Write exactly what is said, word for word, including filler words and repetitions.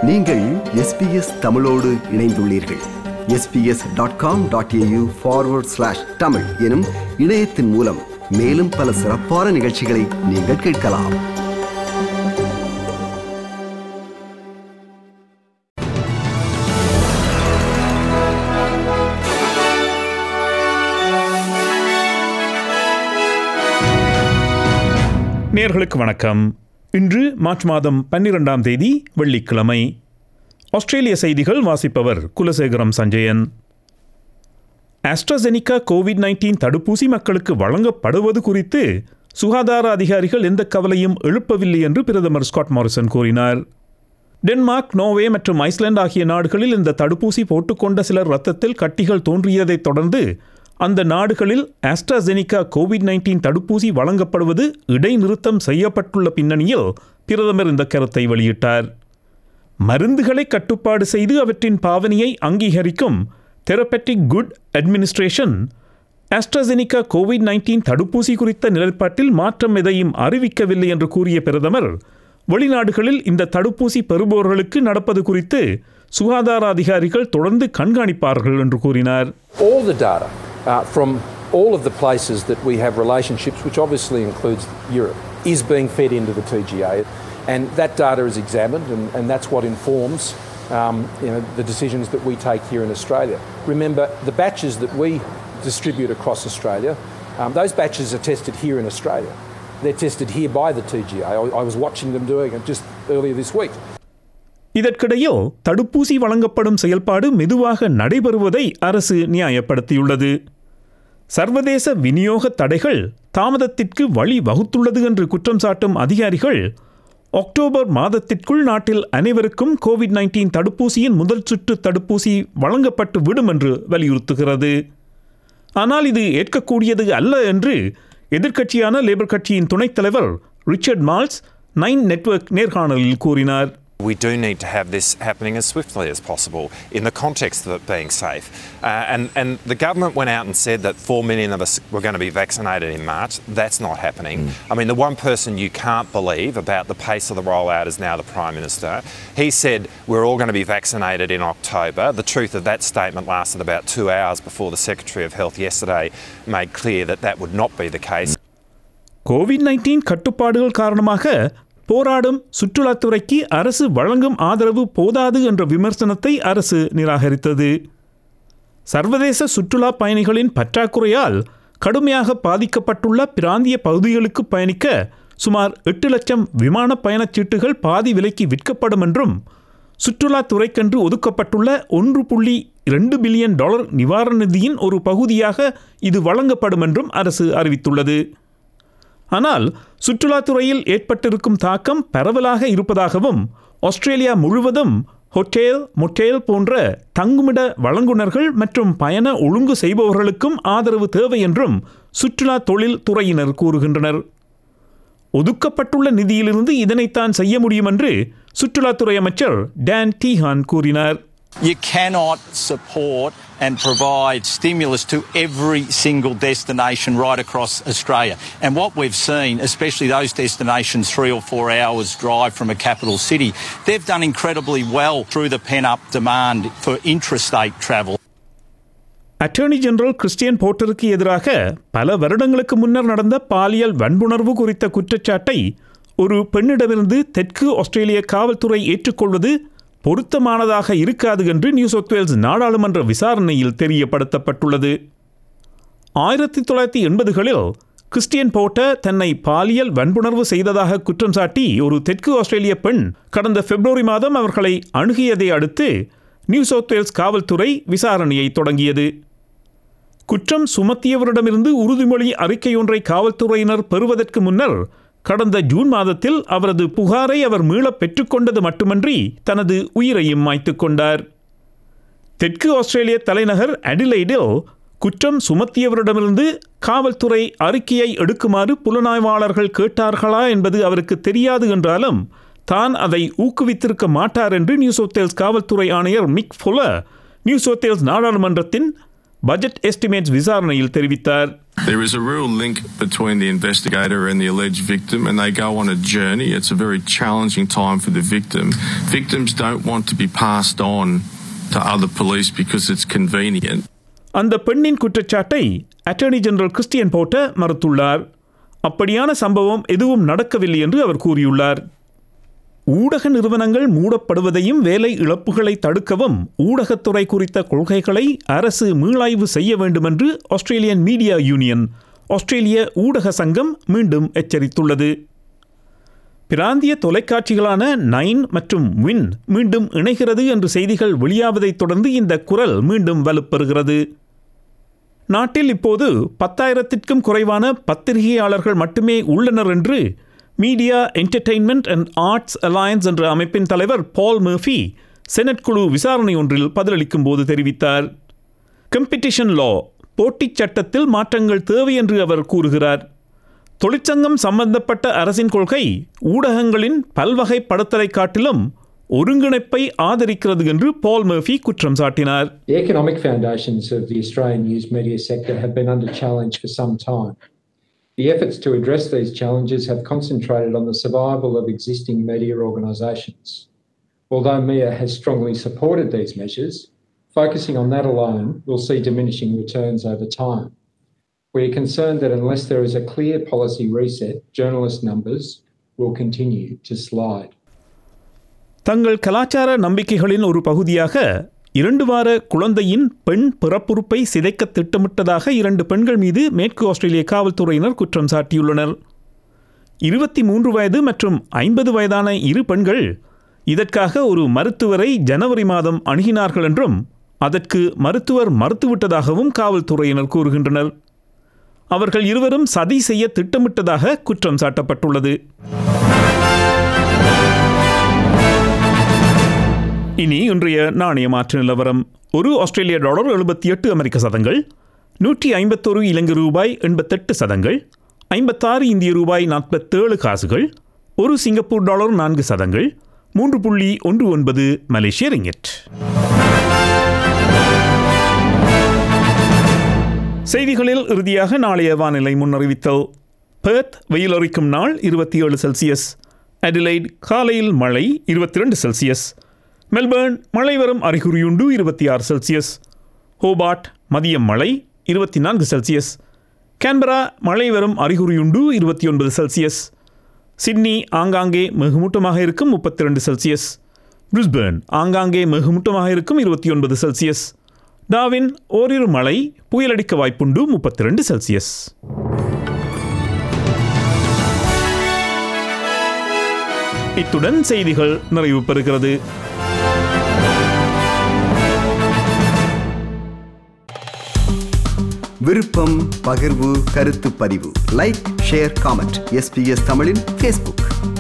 நீங்கள் S B S தமிழோடு இணைந்துள்ளீர்கள். S B S dot com dot A U forward slash Tamil எனும் இணையத்தின் மூலம் மேலும் பல சிறப்பான நிகழ்ச்சிகளை நீங்கள் கேட்கலாம். நேயர்களுக்கு வணக்கம். இன்று மார்ச் மாதம் பன்னிரெண்டாம் தேதி வெள்ளிக்கிழமை. ஆஸ்திரேலிய செய்திகள் வாசிப்பவர் Kulasekaram Sanjayan. AstraZeneca covid nineteen தடுப்பூசி மக்களுக்கு வழங்கப்படுவது குறித்து சுகாதார அதிகாரிகள் எந்த கவலையும் எழுப்பவில்லை என்று பிரதமர் ஸ்காட் மாரிசன் கூறினார். டென்மார்க், நோர்வே மற்றும் ஐஸ்லாந்து ஆகிய நாடுகளில் இந்த தடுப்பூசி போட்டுக்கொண்ட சிலர் இரத்தத்தில் கட்டிகள் தோன்றியதைத் தொடர்ந்து அந்த நாடுகளில் ஆஸ்ட்ராசெனிகா கோவிட் நைன்டீன் தடுப்பூசி வழங்கப்படுவது இடைநிறுத்தம் செய்யப்பட்டுள்ள பின்னணியில் பிரதமர் இந்த கருத்தை வெளியிட்டார். மருந்துகளை கட்டுப்பாடு செய்து அவற்றின் பாவனையை அங்கீகரிக்கும் Therapeutic Good Administration AstraZeneca covid nineteen தடுப்பூசி குறித்த நிலைப்பாட்டில் மாற்றம் எதையும் அறிவிக்கவில்லை என்று கூறிய பிரதமர், வெளிநாடுகளில் இந்த தடுப்பூசி பெறுபவர்களுக்கு நடப்பது குறித்து சுகாதார அதிகாரிகள் தொடர்ந்து கண்காணிப்பார்கள் என்று கூறினார். All the data uh, from all of the places that we have relationships, which obviously includes Europe, is being fed into the T G A, and that data is examined, and, and that's what informs um, you know, the decisions that we take here in Australia. Remember, the batches that we distribute across Australia, um, those batches are tested here in Australia. They're tested here by the T G A. I, I was watching them doing it just earlier this week. இதற்கிடையில் தடுப்பூசி வழங்கப்படும் செயல்பாடு மெதுவாக நடைபெறுவதை அரசு நியாயப்படுத்தியுள்ளது. சர்வதேச விநியோக தடைகள் தாமதத்திற்கு வழி வகுத்துள்ளது என்று குற்றம் சாட்டும் அதிகாரிகள் அக்டோபர் மாதத்திற்குள் நாட்டில் அனைவருக்கும் கோவிட் நைன்டீன் தடுப்பூசியின் முதல் சுற்று தடுப்பூசி வழங்கப்பட்டு விடும் என்று வலியுறுத்துகிறது. ஆனால் இது ஏற்கக்கூடியது அல்ல என்று எதிர்க்கட்சியான லேபர் கட்சியின் துணைத் தலைவர் ரிச்சர்ட் மால்ஸ் நைன் நெட்வொர்க் நேர்காணலில் கூறினார். We do need to have this happening as swiftly as possible in the context of it being safe. Uh, and, and the government went out and said that four million of us were going to be vaccinated in March. That's not happening. Mm. I mean, the one person you can't believe about the pace of the rollout is now the Prime Minister. He said we're all going to be vaccinated in October. The truth of that statement lasted about two hours before the Secretary of Health yesterday made clear that that would not be the case. Covid nineteen கட்டுப்பாடுகள் காரணமாக போராடும் சுற்றுலாத்துறைக்கு அரசு வழங்கும் ஆதரவு போதாது என்ற விமர்சனத்தை அரசு நிராகரித்தது. சர்வதேச சுற்றுலா பயணிகளின் பற்றாக்குறையால் கடுமையாக பாதிக்கப்பட்டுள்ள பிராந்திய பகுதிகளுக்கு பயணிக்க சுமார் எட்டு லட்சம் விமான பயணச்சீட்டுகள் பாதி விலைக்கு விற்கப்படும் என்றும் சுற்றுலாத்துறைக்கென்று ஒதுக்கப்பட்டுள்ள ஒன்று புள்ளி இரண்டு பில்லியன் டாலர் நிவாரண நிதியின் ஒரு பகுதியாக இது வழங்கப்படும் என்றும் அரசு அறிவித்துள்ளது. ஆனால் சுற்றுலாத்துறையில் ஏற்பட்டிருக்கும் தாக்கம் பரவலாக இருப்பதாகவும் ஆஸ்திரேலியா முழுவதும் ஹோட்டேல், மொட்டேல் போன்ற தங்குமிட வழங்குனர்கள் மற்றும் பயண ஒழுங்கு செய்பவர்களுக்கும் ஆதரவு தேவை என்றும் சுற்றுலா தொழில் துறையினர் கூறுகின்றனர். ஒதுக்கப்பட்டுள்ள நிதியிலிருந்து இதனைத்தான் செய்ய முடியும் என்று சுற்றுலாத்துறை அமைச்சர் டான் டீஹான் கூறினார். You cannot support and provide stimulus to every single destination right across Australia. And what we've seen, especially those destinations three or four hours drive from a capital city, they've done incredibly well through the pent-up demand for intrastate travel. Attorney general Christian போர்ட்டருக்கு எதிராக பல வருடங்களுக்கு முன்னர் நடந்த பாலியல் வன்புணர்வு குறித்த குற்றச்சாட்டை ஒரு பெண்ணிடமிருந்து தெற்கு ஆஸ்திரேலிய காவல்துறை ஏற்றுக்கொள்வது பொருத்தமானதாக இருக்காது என்று நியூ சவுத் வேல்ஸ் நாடாளுமன்ற விசாரணையில் தெரியப்படுத்தப்பட்டுள்ளது. ஆயிரத்தி தொள்ளாயிரத்தி எண்பதுகளில் கிறிஸ்டியன் போர்ட்டர் தன்னை பாலியல் வன்புணர்வு செய்ததாக குற்றம் சாட்டி ஒரு தெற்கு ஆஸ்திரேலிய பெண் கடந்த பிப்ரவரி மாதம் அவர்களை அணுகியதை அடுத்து நியூ சவுத் வேல்ஸ் காவல்துறை விசாரணையை தொடங்கியது. குற்றம் சுமத்தியவரிடமிருந்து உறுதிமொழி அறிக்கை ஒன்றை காவல்துறையினர் பெறுவதற்கு முன்னர் கடந்த ஜூன் மாதத்தில் அவரது புகாரை அவர் மீளப் பெற்றுக்கொண்டது மட்டுமன்றி தனது உயிரையும் மாய்த்து கொண்டார். தெற்கு ஆஸ்திரேலிய தலைநகர் அடிலைடில் குற்றம் சுமத்தியவரிடமிருந்து காவல்துறை அறிக்கையை எடுக்குமாறு புலனாய்வாளர்கள் கேட்டார்களா என்பது அவருக்கு தெரியாது என்றாலும் தான் அதை ஊக்குவித்திருக்க மாட்டார் என்று நியூ சவுத் வேல்ஸ் காவல்துறை ஆணையர் Mick Fuller New South Wales நாடாளுமன்றத்தின் பட்ஜெட் எஸ்டிமேட்ஸ் விசாரணையில் தெரிவித்தார். There is a real link between the investigator and the alleged victim, and they go on a journey. It's a very challenging time for the victim. Victims don't want to be passed on to other police because it's convenient. அந்த பெண்ணின் குற்றச்சாட்டை attorney general Christian Porter மறுத்துள்ளார். அப்படியான சம்பவம் எதுவும் நடக்கவில்லை என்று அவர் கூறியுள்ளார். ஊடக நிறுவனங்கள் மூடப்படுவதையும் வேலை இழப்புகளை தடுக்கவும் ஊடகத்துறை குறித்த கொள்கைகளை அரசு மீளாய்வு செய்ய வேண்டும் என்று ஆஸ்திரேலியன் மீடியா யூனியன், ஆஸ்திரேலிய ஊடக சங்கம் மீண்டும் எச்சரித்துள்ளது. பிராந்திய தொலைக்காட்சிகளான நைன் மற்றும் வின் மீண்டும் இணைகிறது என்று செய்திகள் வெளியாவதைத் தொடர்ந்து இந்த குரல் மீண்டும் வலுப்பெறுகிறது. நாட்டில் இப்போது பத்தாயிரத்திற்கும் குறைவான பத்திரிகையாளர்கள் மட்டுமே உள்ளனர் என்று Media Entertainment and Arts Alliance என்ற அமைப்பின் தலைவர் பால் மர்ஃபி செனட் குழு விசாரணை ஒன்றில் பதிலளிக்கும் போது தெரிவித்தார். கம்பெடிஷன் லா, போட்டிச் சட்டத்தில் மாற்றங்கள் தேவை என்று அவர் கூறுகிறார். தொழிற்சங்கம் சம்பந்தப்பட்ட அரசின் கொள்கை ஊடகங்களின் பல்வகைப்படுத்தலை காட்டிலும் ஒருங்கிணைப்பை ஆதரிக்கிறது என்று பால் மர்ஃபி குற்றம் சாட்டினார். The economic foundations of the Australian news media sector have been under challenge for some time. The efforts to address these challenges have concentrated on the survival of existing media organisations. Although M I A has strongly supported these measures, focusing on that alone will see diminishing returns over time. We are concerned that unless there is a clear policy reset, journalist numbers will continue to slide. தங்கள் கலாச்சார நம்பிக்கைகளின் ஒரு பகுதியாக இரண்டு வார குழந்தையின் பெண் பிறப்புறுப்பை சிதைக்க திட்டமிட்டதாக இரண்டு பெண்கள் மீது மேற்கு ஆஸ்திரேலிய காவல்துறையினர் குற்றம் சாட்டியுள்ளனர். இருபத்தி மூன்று வயது மற்றும் ஐம்பது வயதான இரு பெண்கள் இதற்காக ஒரு மருத்துவரை ஜனவரி மாதம் அணுகினார்கள் என்றும் அதற்கு மருத்துவர் மறுத்துவிட்டதாகவும் காவல்துறையினர் கூறுகின்றனர். அவர்கள் இருவரும் சதி செய்ய திட்டமிட்டதாக குற்றம் சாட்டப்பட்டுள்ளது. இனி இன்றைய நாணய மாற்று நிலவரம். ஒரு ஆஸ்திரேலிய டாலர் எழுபத்தி எட்டு அமெரிக்க சதங்கள், நூற்றி ஐம்பத்தொரு இலங்கை ரூபாய் எண்பத்தெட்டு சதங்கள், ஐம்பத்தாறு இந்திய ரூபாய் நாற்பத்தேழு காசுகள், ஒரு சிங்கப்பூர் டாலர் நான்கு சதங்கள், மூன்று புள்ளி ஒன்று ஒன்பது மலேசிய ரிங்கிட். செய்திகளில் இறுதியாக நாளைய வானிலை முன்னறிவித்தல். பெர்த் வெயிலரிக்கும் நாள் இருபத்தி ஏழு செல்சியஸ், அடிலைட் காலையில் மழை இருபத்தி ரெண்டு செல்சியஸ், மெல்பர்ன் மழை வரும் அறிகுறியுண்டு இருபத்தி ஆறு செல்சியஸ், ஹோபார்ட் மதியம் மழை இருபத்தி நான்கு செல்சியஸ், கேன்பரா மழை வரும் அறிகுறியுண்டு இருபத்தி ஒன்பது செல்சியஸ், சிட்னி ஆங்காங்கே மிகுமூட்டமாக இருக்கும் முப்பத்தி ரெண்டு செல்சியஸ், பிரிஸ்பேர்ன் ஆங்காங்கே மிகுமூட்டமாக இருக்கும் இருபத்தி ஒன்பது செல்சியஸ், டார்வின் ஓரிரு மழை புயலடிக்க வாய்ப்புண்டு முப்பத்தி ரெண்டு செல்சியஸ். இத்துடன் செய்திகள் நிறைவு பெறுகிறது. விருப்பம், பகிர்வு, கருத்து பதிவு, லைக், ஷேர், காமெண்ட். எஸ்பிஎஸ் தமிழின் ஃபேஸ்புக்.